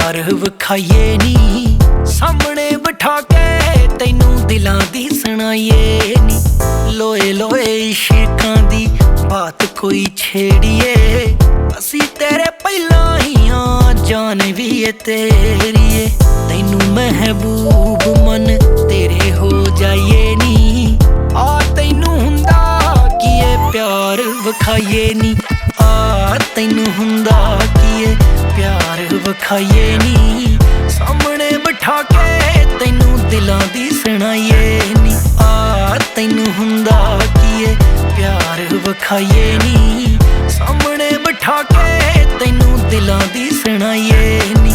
प्यार विखाइए नी सामने बिठा के तैनू दिलां दी सुनाइए नी। लोए लोए इश्कां दी बात कोई छेड़िए असी तेरे पहला ही हाँ जान भी है तेरी है। तैनू महबूब मन तेरे हो जाइए नी आ तैनू हुंदा की है प्यार विखाइए नी। आ तैनू हुंदा की है प्यार विखाइए नी सामने बिठा के तैनू दिलां दी सुनाइए नी। आ तैनू हुंदा की है प्यार विखाइए नी सामने बिठा के तैनू दिलां दी सुनाइए नी।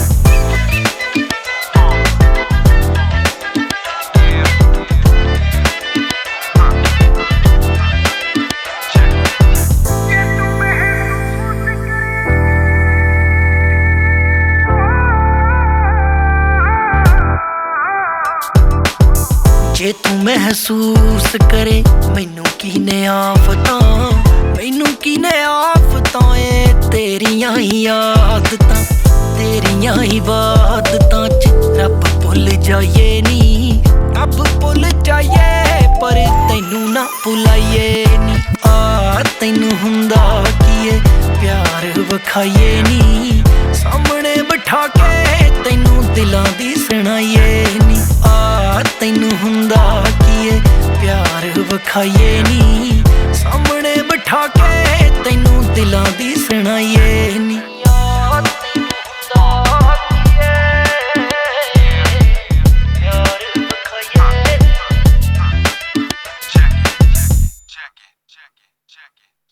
जे तू महसूस करे मैनू कीने आफतां मैनू कीने आफतां ए तेरियां ही आदतां तेरियां ही बादतां च रब भुल जाइए नी। रब भुल जाइए पर तैनू ना भुलाइए नी। आ तैनू हुंदा की है प्यार विखाइए नी सामने बिठा के तैनू दिलां दी सुनाइए नी। आ तैनू हुंदा की है प्यार विखाइए नी सामने बिठा के तैनू दिलां दी सुनाइए नी। Check it.